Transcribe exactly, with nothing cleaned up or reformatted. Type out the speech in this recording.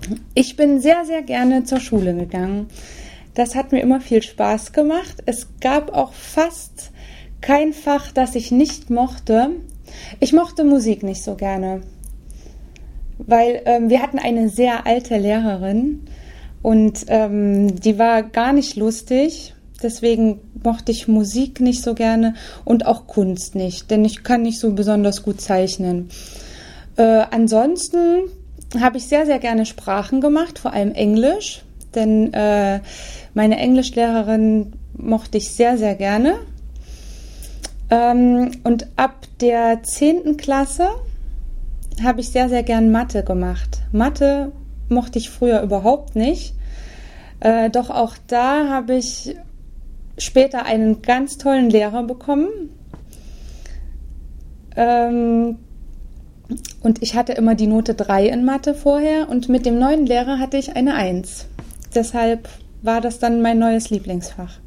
Ich bin sehr, sehr gerne zur Schule gegangen. Das hat mir immer viel Spaß gemacht. Es gab auch fast kein Fach, das ich nicht mochte. Ich mochte Musik nicht so gerne, weil ähm, wir hatten eine sehr alte Lehrerin und ähm, die war gar nicht lustig. Deswegen mochte ich Musik nicht so gerne und auch Kunst nicht, denn ich kann nicht so besonders gut zeichnen. Äh, ansonsten habe ich sehr, sehr gerne Sprachen gemacht, vor allem Englisch, denn äh, meine Englischlehrerin mochte ich sehr, sehr gerne. Ähm, und ab der zehnten Klasse habe ich sehr, sehr gern Mathe gemacht. Mathe mochte ich früher überhaupt nicht, äh, doch auch da habe ich später einen ganz tollen Lehrer bekommen. Ähm, und ich hatte immer die Note drei in Mathe vorher und mit dem neuen Lehrer hatte ich eine eins. Deshalb war das dann mein neues Lieblingsfach.